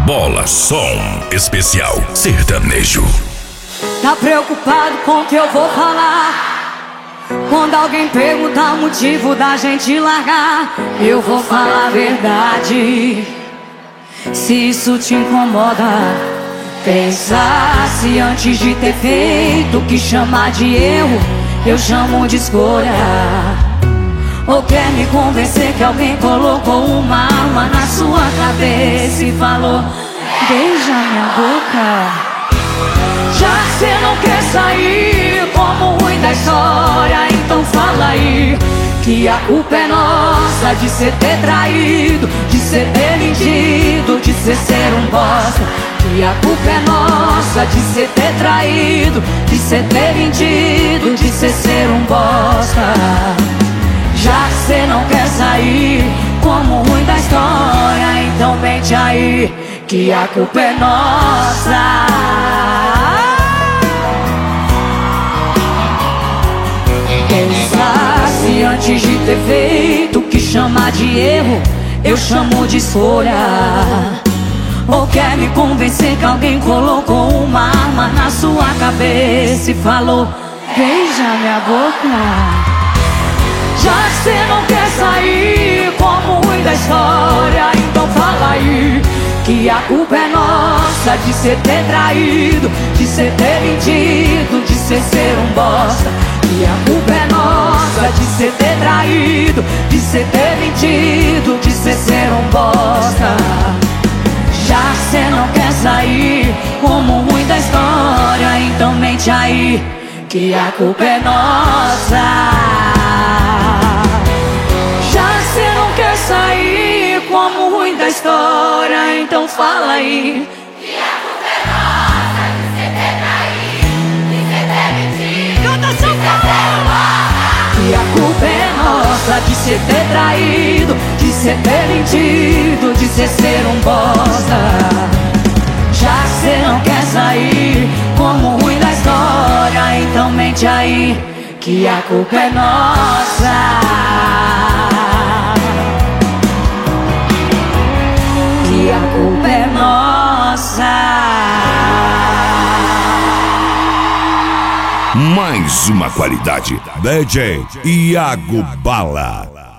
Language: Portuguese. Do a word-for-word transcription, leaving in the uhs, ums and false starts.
Bola Som Especial Sertanejo. Tá preocupado com o que eu vou falar? Quando alguém perguntar o motivo da gente largar, eu vou falar a verdade. Se isso te incomoda, pensasse antes de ter feito o que chamar de erro, eu chamo de escolha. Ou quer me convencer que alguém colocou uma arma na sua cabeça e falou: beija minha boca. Já que cê não quer sair como ruim da história, então fala aí que a culpa é nossa de cê ter traído, de cê ter mentido, de cê ser um bosta. Que a culpa é nossa de cê ter traído, de cê ter mentido, de cê ser um bosta. Já que cê não quer sair como ruim da história, então mente aí que a culpa é nossa. Pensasse antes de ter feito o que chamar de erro, eu chamo de escolha. Ou quer me convencer que alguém colocou uma arma na sua cabeça e falou: beija minha boca. Já que cê não quer sair como ruim da história, então fala aí que a culpa é nossa de cê ter traído, de cê ter mentido, de cê ser um bosta. Que a culpa é nossa de cê ter traído, de cê ter mentido, de cê ser um bosta. Já que cê não quer sair como ruim da história, então mente aí que a culpa é nossa. Sair como ruim da história, então fala aí que a culpa é nossa de cê ter traído, de cê ter mentido, Canta, de cê ser um bosta. Que a culpa é nossa de cê ter traído, de cê ter mentido, de cê ser um bosta. Já que cê não quer sair como ruim da história, então mente aí que a culpa é nossa. Que a culpa é nossa. Mais uma qualidade. D J Iago Bala.